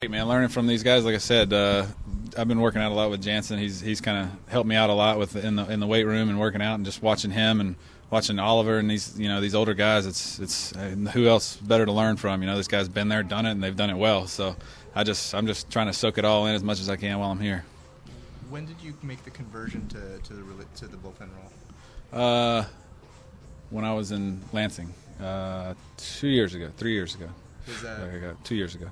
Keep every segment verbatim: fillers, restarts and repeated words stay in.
Hey man, learning from these guys, like I said, uh, I've been working out a lot with Jansen. He's he's kind of helped me out a lot with in the in the weight room and working out and just watching him and watching Oliver and these you know these older guys. It's it's uh, who else better to learn from? You know, this guy's been there, done it, and they've done it well. So I just I'm just trying to soak it all in as much as I can while I'm here. When did you make the conversion to to the to the bullpen role? Uh, when I was in Lansing, uh, two years ago, three years ago. Was that There you go, two years ago.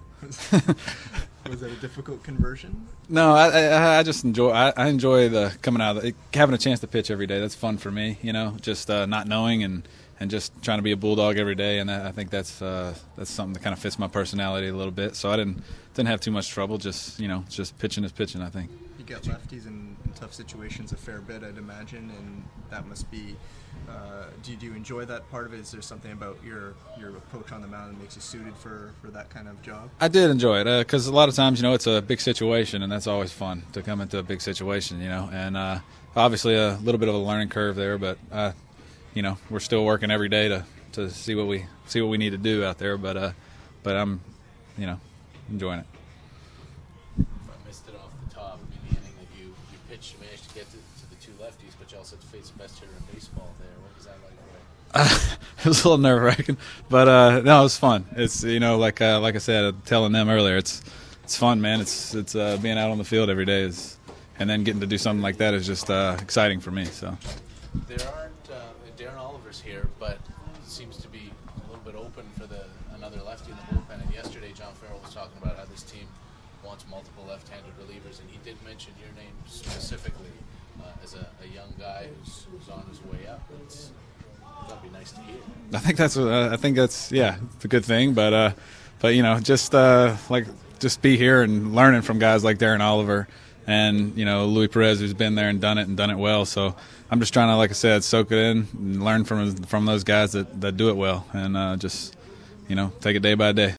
was that a difficult conversion? No, I, I I just enjoy I, I enjoy the coming out of the, having a chance to pitch every day. That's fun for me, you know, just uh, not knowing and, and just trying to be a bulldog every day. And I think that's uh, that's something that kind of fits my personality a little bit. So I didn't didn't have too much trouble. Just you know, just pitching is pitching. I think. You get lefties in, in tough situations a fair bit, I'd imagine, and that must be. Uh, do, you, do you enjoy that part of it? Is there something about your your approach on the mound that makes you suited for, for that kind of job? I did enjoy it because uh, a lot of times, you know, it's a big situation, and that's always fun to come into a big situation, you know. And uh, obviously a little bit of a learning curve there, but uh, you know, we're still working every day to, to see what we see what we need to do out there. But uh, but I'm, you know, enjoying it. If I missed it off the top, I mean, the inning that you, you pitched, you managed to get to, to the two lefties, but you also had to face the best hitter in baseball there. What was that like? Uh, it was a little nerve wracking, but uh, no, it was fun. It's you know, like uh, like I said, telling them earlier, it's it's fun, man. It's it's uh, being out on the field every day is, and then getting to do something like that is just uh, exciting for me. So There aren't uh, Darren Oliver's here, but seems to be a little bit open for the another lefty in the bullpen. And yesterday, John Farrell was talking about how this team wants multiple left-handed relievers, and he did mention your name specifically uh, as a, a young guy who's, who's on his way up. It's that'd be nice to hear. I think that's uh, I think that's yeah, it's a good thing. But uh, but you know, just uh, like just be here and learning from guys like Darren Oliver and you know Louis Perez, who's been there and done it and done it well. So I'm just trying to, like I said, soak it in and learn from from those guys that, that do it well, and uh, just you know take it day by day.